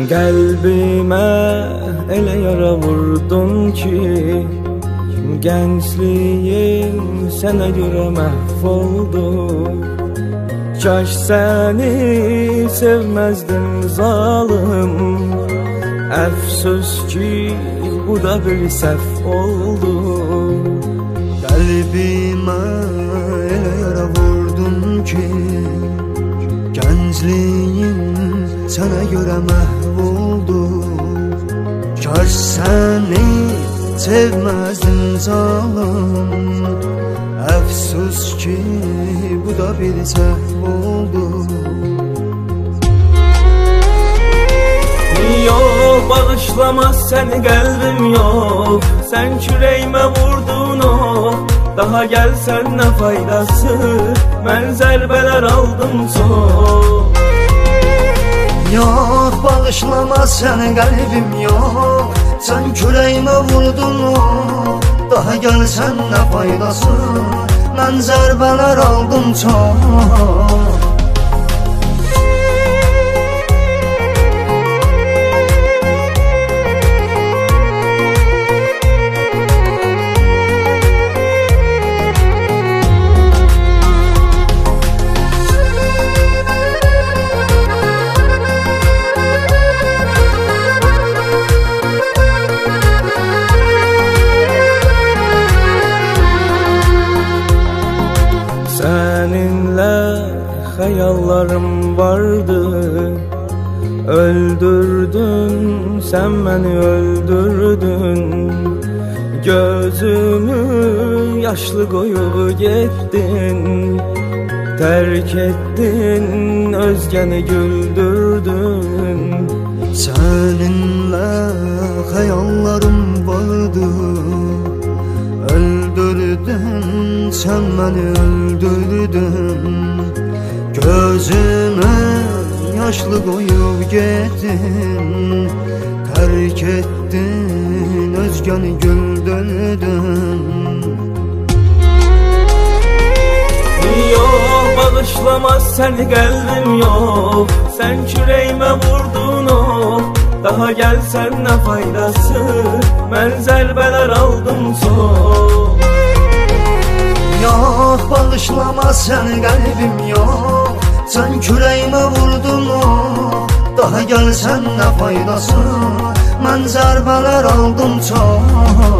Qəlbimə elə yara vurdun ki, gəncliyim sənə görə məhv oldu. Kaş səni sevməzdim zalım, əfsus ki bu da bir səhv oldu. Qəlbimə elə yara vurdun ki, gəncliyim sənə görə məhv oldu. Kaş səni sevməzdim zalım, əfsus ki bu da bir səhv oldu. Yox, bağışlamaz səni qəlbim yox, sən kürəyimə vurdun o. Daha gəlsən nə faydası, mən zərbələr aldım çox. Yox, bağışlamaz səni qəlbim yox, sən kürəyimə vurdun o. Daha gəlsən nə faydası, mən zərbələr aldım çox. Səninlə xəyallarım vardı, öldürdün, sən məni öldürdün. Gözümü yaşlı qoyub getdin, tərk etdin, özgəni güldürdün. Səninlə xəyallarım vardı, öldürdün, sən məni öldürdün. Gözümə yaşlı qoyub getdin, tərk etdin, özgəni güldürdün. Yox, bağışlamaz səni qəlbim yox, sən kürəyimə vurdun o. Daha gəlsən nə faydası, mən zərbələr aldım çox. Yox, bağışlamaz səni qəlbim yox, sən kürəyimə vurdun o. Daha gəlsən nə faydası, mən zərbələr aldım çox.